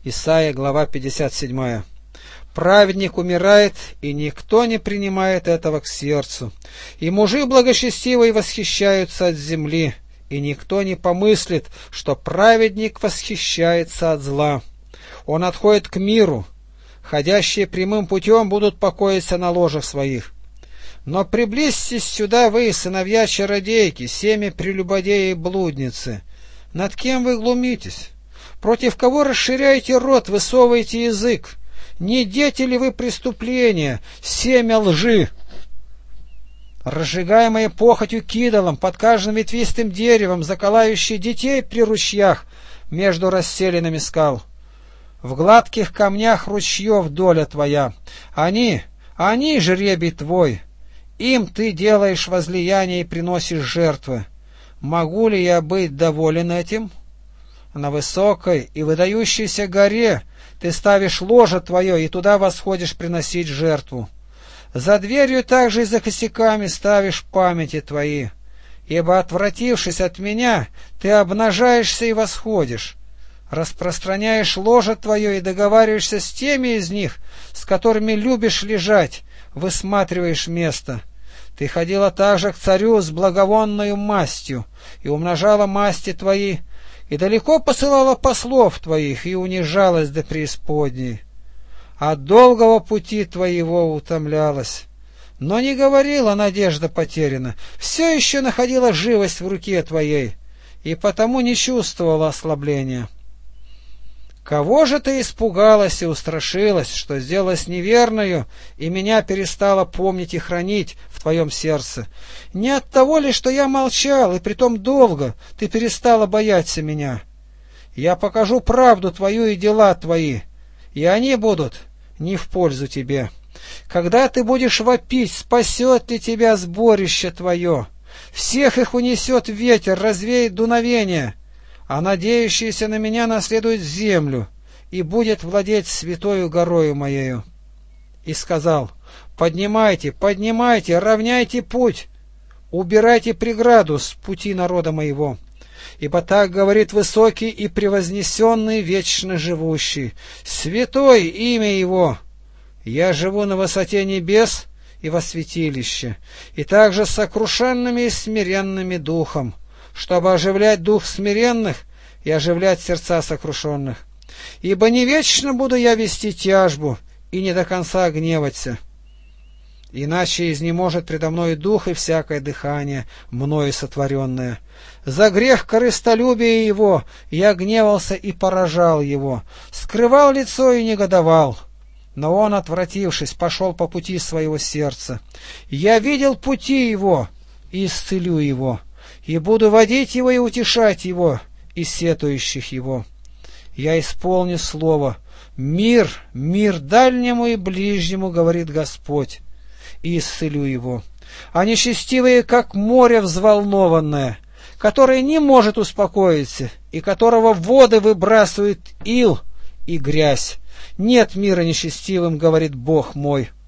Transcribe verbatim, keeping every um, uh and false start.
Исайя, глава пятьдесят семь. Праведник умирает, и никто не принимает этого к сердцу. И мужи благочестивые восхищаются от земли, и никто не помыслит, что праведник восхищается от зла. Он отходит к миру. Ходящие прямым путем будут покоиться на ложах своих. Но приблизьтесь сюда вы, сыновья чародейки, семя прелюбодеи и блудницы. Над кем вы глумитесь? Против кого расширяете рот, высовываете язык? Не дети ли вы преступления, семя лжи? Разжигаемые похотью к идолам, под каждым ветвистым деревом, заколающие детей при ручьях между расселенными скал. В гладких камнях ручьев доля твоя. Они, они жребий твой. Им ты делаешь возлияние и приносишь жертвы. Могу ли я быть доволен этим? На высокой и выдающейся горе ты ставишь ложе твое, и туда восходишь приносить жертву. За дверью также и за косяками ставишь памяти твои. Ибо, отвратившись от меня, ты обнажаешься и восходишь. Распространяешь ложе твое и договариваешься с теми из них, с которыми любишь лежать, высматриваешь место. Ты ходила также к царю с благовонною мастью, и умножала масти твои, и далеко посылала послов твоих, и унижалась до преисподней. От долгого пути твоего утомлялась, но не говорила: надежда потеряна, все еще находила живость в руке твоей, и потому не чувствовала ослабления. Кого же ты испугалась и устрашилась, что сделалась неверною, и меня перестала помнить и хранить в твоем сердце? Не от того ли, что я молчал, и притом долго, ты перестала бояться меня? Я покажу правду твою и дела твои, и они будут не в пользу тебе. Когда ты будешь вопить, спасет ли тебя сборище твое? Всех их унесет ветер, развеет дуновение, а надеющийся на меня наследует землю и будет владеть святою горою моею. И сказал: поднимайте, поднимайте, равняйте путь, убирайте преграду с пути народа моего. Ибо так говорит высокий и превознесенный, вечно живущий, святой имя его. Я живу на высоте небес и во святилище, и также с сокрушенными и смиренными духом, чтобы оживлять дух смиренных и оживлять сердца сокрушенных. Ибо не вечно буду я вести тяжбу и не до конца гневаться. Иначе изнеможет предо мною дух и всякое дыхание, мною сотворенное. За грех корыстолюбия его я гневался и поражал его, скрывал лицо и негодовал. Но он, отвратившись, пошел по пути своего сердца. Я видел пути его и исцелю его, и буду водить его и утешать его, и сетующих его. Я исполню слово: мир, мир дальнему и ближнему, говорит Господь, и исцелю его. А нечестивые, как море взволнованное, которое не может успокоиться, и которого воды выбрасывают ил и грязь. Нет мира нечестивым, говорит Бог мой.